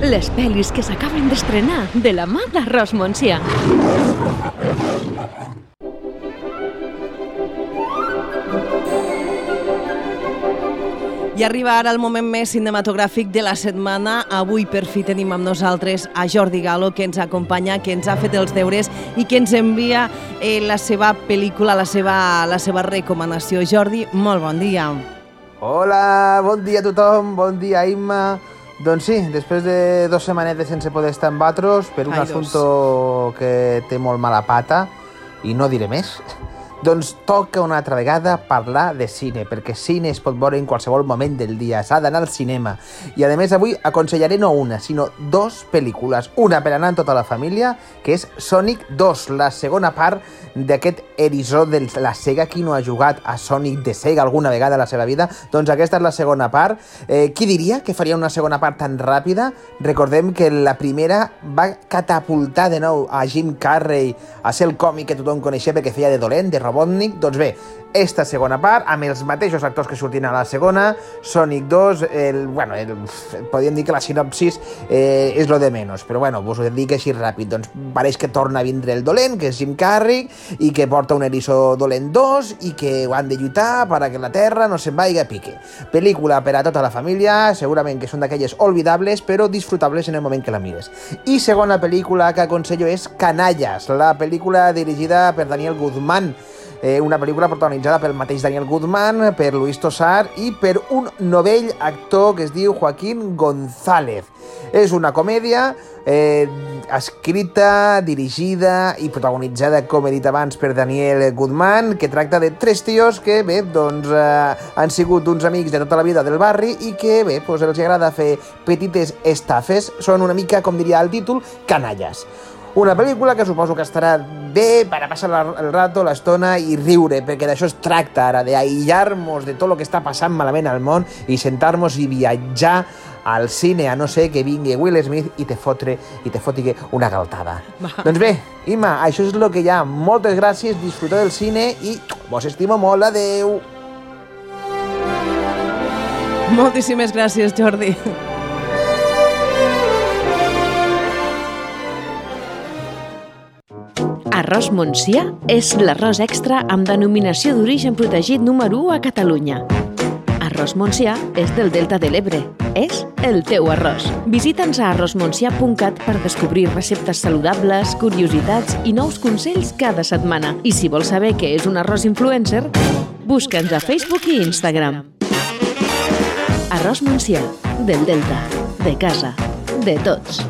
les pel·lis que s'acaben d'estrenar de la mà d'Arròs Montsià. I arriba ara el moment més cinematogràfic de la setmana. Avui per fi tenim amb nosaltres a Jordi Galo, que ens acompanya, que ens ha fet els deures i que ens envia la seva pel·lícula, la seva recomanació. Jordi, molt bon dia. Hola, bon dia a tothom, bon dia Imma. Doncs sí, després de 2 setmanetes sense poder estar amb vosaltres per un assumpte que té molt mala pata i no diré més, doncs toca una altra vegada parlar de cine, perquè cine es pot veure en qualsevol moment del dia, s'ha d'anar al cinema. I a més avui aconsellaré no una, sinó 2 pel·lícules, una per anar amb tota la família, que és Sonic 2, la segona part d'aquest eriçó de la Sega. Qui no ha jugat a Sonic de Sega alguna vegada a la seva vida? Doncs aquesta és la segona part. Qui diria que faria una segona part tan ràpida? Recordem que la primera va catapultar de nou a Jim Carrey a ser el còmic que tothom coneixia perquè feia de dolent, de Robotnik. Doncs bé, esta segona part, amb els mateixos actors que sortien a la segona, Sonic 2, podríem dir que la sinopsis és lo de menys, però bueno, vos ho dic així ràpid. Doncs pareix que torna a vindre el dolent, que és Jim Carrey, i que porta un eriçó dolent 2 i que han de lluitar perquè la Terra no se'n vaiga a pique. Pel·lícula per a tota la família, segurament que són d'aquelles olvidables, però disfrutables en el moment que la mires. I segona pel·lícula que aconsello és Canallas, la pel·lícula dirigida per Daniel Guzmán, una pel·lícula protagonitzada pel mateix Daniel Guzmán, per Luis Tosar i per un novell actor que es diu Joaquín González. És una comèdia escrita, dirigida i protagonitzada, com he dit abans, per Daniel Guzmán, que tracta de 3 tios que, bé, doncs, han sigut uns amics de tota la vida del barri i que, bé, doncs els agrada fer petites estafes. Són una mica, com diria el títol, canalles. Una pel·lícula que suposo que estarà bé per a passar el rato, l'estona i riure, perquè d'això es tracta ara, d'aïllar-nos de tot el que està passant malament al món i sentar-nos i viatjar al cine, a no ser que vingui Will Smith i te foti una galtada. Doncs bé, Imma, això és el que hi ha. Moltes gràcies, disfruteu del cine i vos estimo molt, adeu! Moltíssimes gràcies, Jordi. Arròs Montsià és l'arròs extra amb denominació d'origen protegit número 1 a Catalunya. Arròs Montsià és del Delta de l'Ebre. És el teu arròs. Visita'ns a arrosmontsià.cat per descobrir receptes saludables, curiositats i nous consells cada setmana. I si vols saber què és un arròs influencer, busca'ns a Facebook i Instagram. Arròs Montsià, del Delta, de casa, de tots.